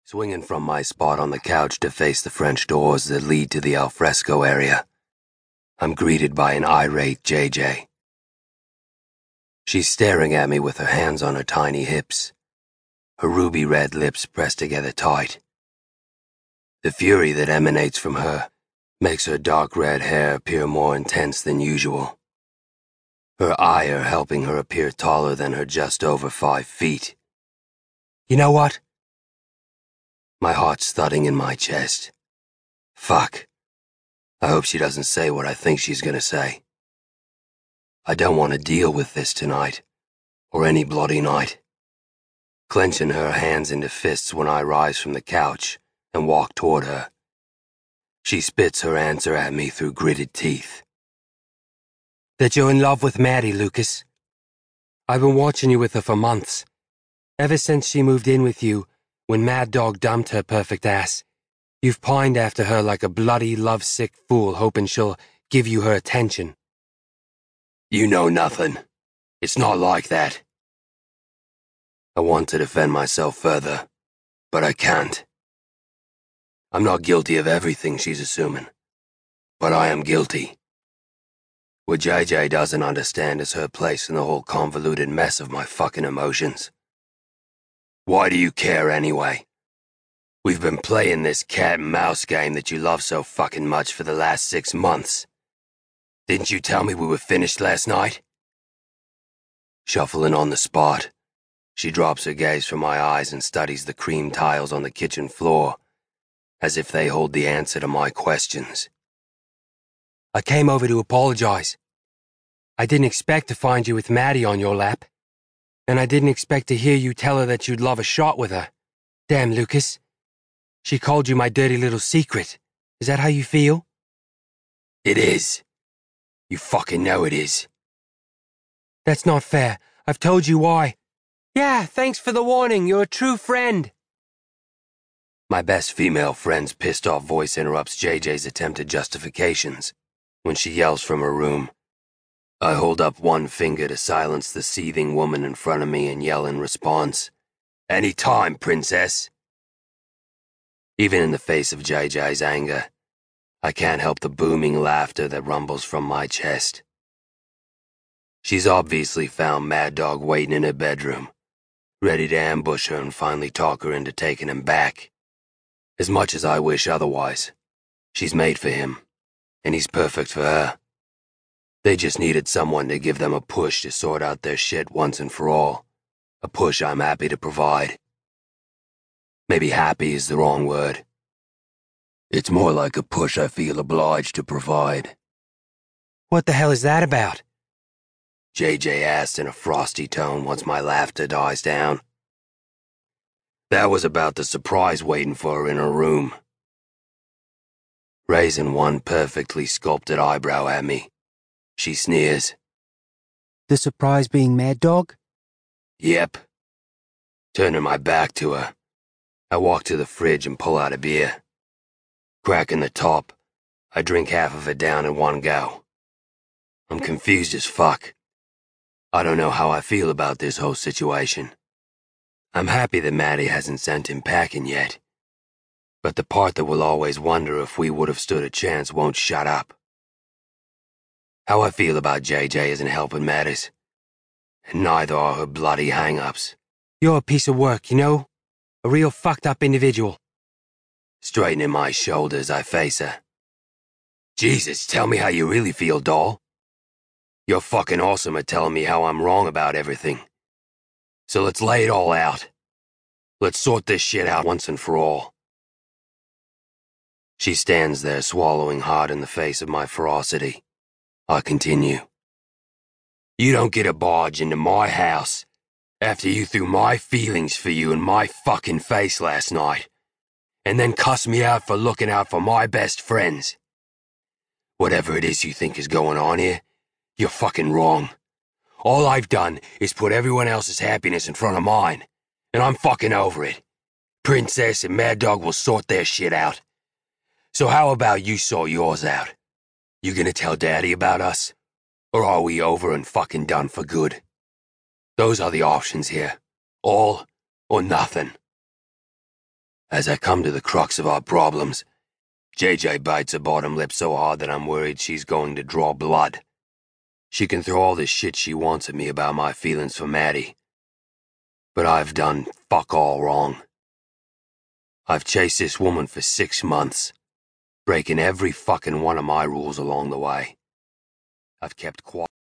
Swinging from my spot on the couch to face the French doors that lead to the alfresco area, I'm greeted by an irate JJ. She's staring at me with her hands on her tiny hips, her ruby red lips pressed together tight. The fury that emanates from her makes her dark red hair appear more intense than usual, her ire helping her appear taller than her just over 5 feet. You know what? My heart's thudding in my chest. Fuck. I hope she doesn't say what I think she's gonna say. I don't want to deal with this tonight, or any bloody night. Clenching her hands into fists when I rise from the couch and walk toward her, she spits her answer at me through gritted teeth. That you're in love with Maddie, Lucas. I've been watching you with her for months. Ever since she moved in with you, when Mad Dog dumped her perfect ass. You've pined after her like a bloody lovesick fool hoping she'll give you her attention. You know nothing. It's not like that. I want to defend myself further, but I can't. I'm not guilty of everything she's assuming, but I am guilty. What JJ doesn't understand is her place in the whole convoluted mess of my fucking emotions. Why do you care anyway? We've been playing this cat and mouse game that you love so fucking much for the last 6 months. Didn't you tell me we were finished last night? Shuffling on the spot, she drops her gaze from my eyes and studies the cream tiles on the kitchen floor, as if they hold the answer to my questions. I came over to apologize. I didn't expect to find you with Maddie on your lap. And I didn't expect to hear you tell her that you'd love a shot with her. Damn, Lucas. She called you my dirty little secret. Is that how you feel? It is. You fucking know it is. That's not fair. I've told you why. Yeah, thanks for the warning. You're a true friend. My best female friend's pissed off voice interrupts JJ's attempted justifications when she yells from her room. I hold up one finger to silence the seething woman in front of me and yell in response, "Any time, princess!" Even in the face of JJ's anger, I can't help the booming laughter that rumbles from my chest. She's obviously found Mad Dog waiting in her bedroom, ready to ambush her and finally talk her into taking him back. As much as I wish otherwise, she's made for him, and he's perfect for her. They just needed someone to give them a push to sort out their shit once and for all. A push I'm happy to provide. Maybe happy is the wrong word. It's more like a push I feel obliged to provide. What the hell is that about? JJ asked in a frosty tone once my laughter dies down. That was about the surprise waiting for her in her room. Raising one perfectly sculpted eyebrow at me, she sneers. The surprise being Mad Dog? Yep. Turning my back to her, I walk to the fridge and pull out a beer. Cracking the top, I drink half of it down in one go. I'm confused as fuck. I don't know how I feel about this whole situation. I'm happy that Maddie hasn't sent him packing yet. But the part that will always wonder if we would have stood a chance won't shut up. How I feel about JJ isn't helping matters. And neither are her bloody hang-ups. You're a piece of work, you know? A real fucked up individual. Straightening my shoulders, I face her. Jesus, tell me how you really feel, doll. You're fucking awesome at telling me how I'm wrong about everything. So let's lay it all out. Let's sort this shit out once and for all. She stands there swallowing hard in the face of my ferocity. I continue. You don't get a barge into my house after you threw my feelings for you in my fucking face last night, and then cuss me out for looking out for my best friends. Whatever it is you think is going on here, you're fucking wrong. All I've done is put everyone else's happiness in front of mine, and I'm fucking over it. Princess and Mad Dog will sort their shit out. So how about you sort yours out? You gonna tell Daddy about us? Or are we over and fucking done for good? Those are the options here. All or nothing. As I come to the crux of our problems, JJ bites her bottom lip so hard that I'm worried she's going to draw blood. She can throw all this shit she wants at me about my feelings for Maddie, but I've done fuck all wrong. I've chased this woman for 6 months, breaking every fucking one of my rules along the way. I've kept quiet.